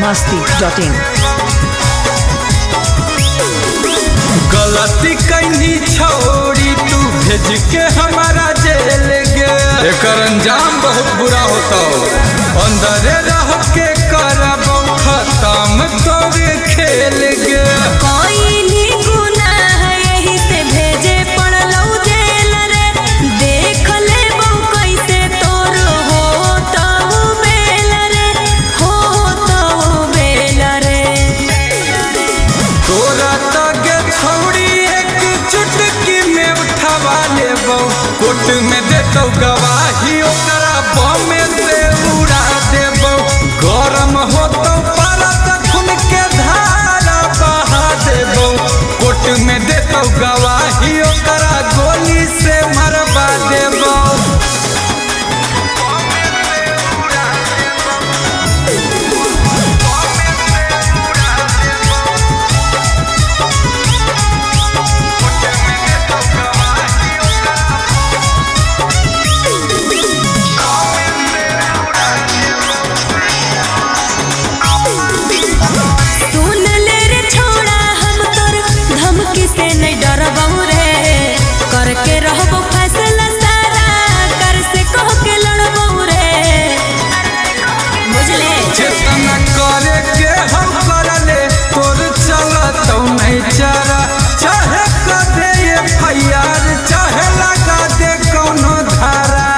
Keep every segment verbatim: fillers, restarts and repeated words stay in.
मस्ती dot इन। गलती कैनी छोड़ी तू भेज के हमारा जेल गे, एकर अंजाम बहुत बुरा होता। अंदर रह के करबो खत्म तोरे खेल गे। कोर्ट में देतो गवाही ओकरा बमे से उड़ा देबो। गरम होतो परत खून के धारा बहा देबो। कोर्ट में देतो गवाही ओकरा गोली से मरवा देबो। चाहे कदे ये फैयार चाहे लगा दे कौनो धारा।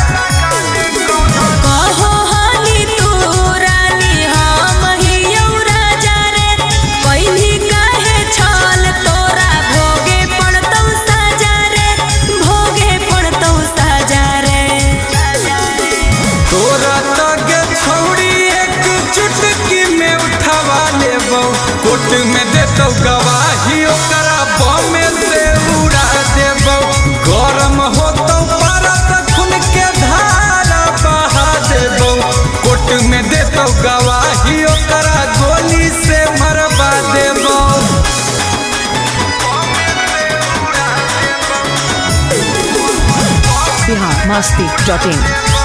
कहो हानी तू रानी हम ही राजा रे, पहिली काहे छल तोरा भोगे पड़तौ साजा रे, भोगे पड़तौ साजा रे। तोरा तगे छौड़ी एक चुटकी में उठवा लेबो। कोर्ट में देतो गवाही ओकरा बमे से उड़ा देबो। गरम होतो परत खून के धारा बहा देबो। कोर्ट में देतो गवाही ओकरा गोली से मरवा देबो। Bihar Masti dot in.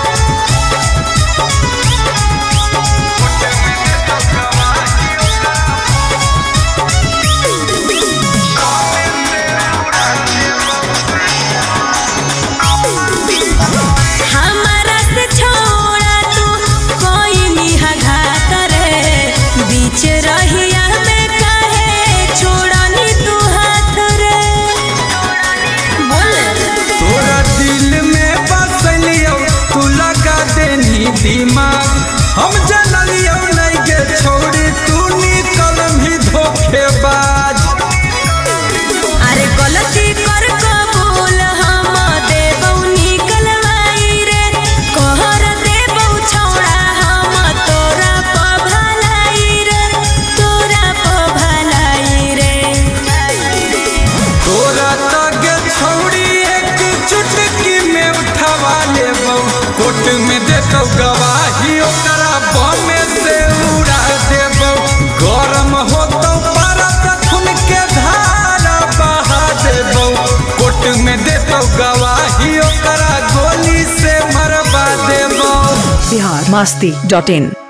दिमाग हम जनलियो नहीं के छोड़ी तू निकल भी धोखेबाज। अरे गलती कर कबूल हम देबौ निकलवाई रे, कहर देबौ छौड़ा हम तोरा प भलाई रे, तोरा प भलाई रे। तोरा तगे छौड़ी एक चुटकी में उठवा लेबौ। कोर्ट में देतो गवाही ओकरा बमे से उड़ा देबो। गरम होतो परत खून के धारा बहा देबो। कोर्ट में देतो गवाही ओकरा गोली से मरवा देबो। बिहार मस्ती डॉट इन।